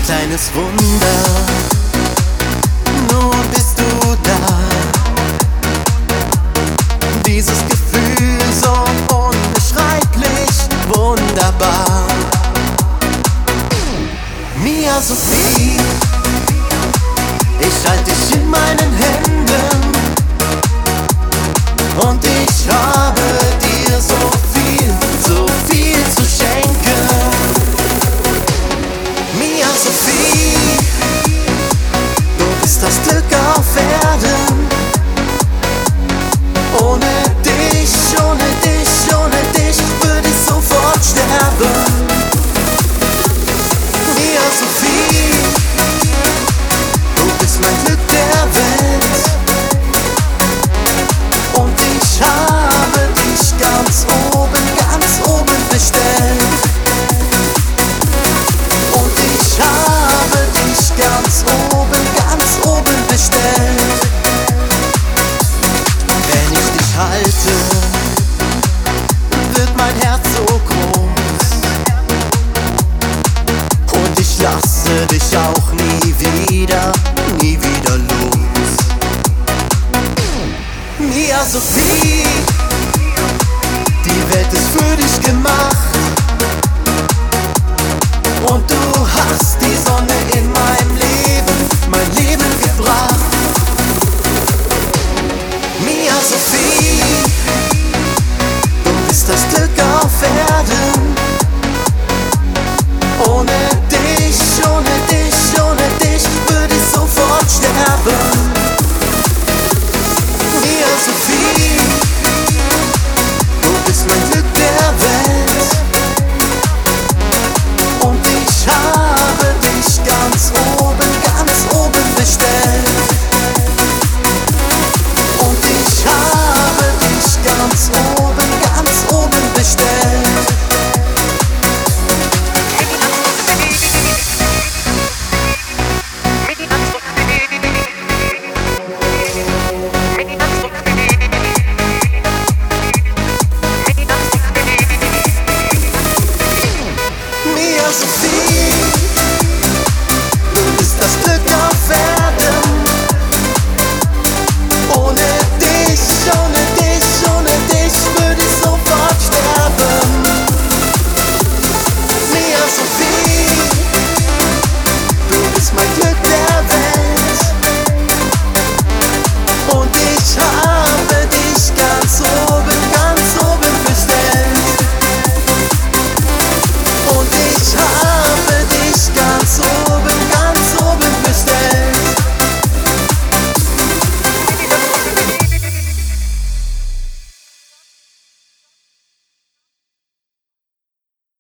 kleines Wunder, nun bist du da. Dieses Gefühl so unbeschreiblich wunderbar. Mia Sophie, ich halte dich in meinen Händen und ich habe dir so viel zu schenken. Mia Sophie, du bist das Glück auf Erden. Ohne dich würde ich sofort sterben. Mia Sophie, du bist mein Glück der Welt. Und ich habe dich ganz oben bestellt. Und ich habe dich ganz oben bestellt. Wenn ich dich halte, wird mein Herz so groß. Und ich lasse dich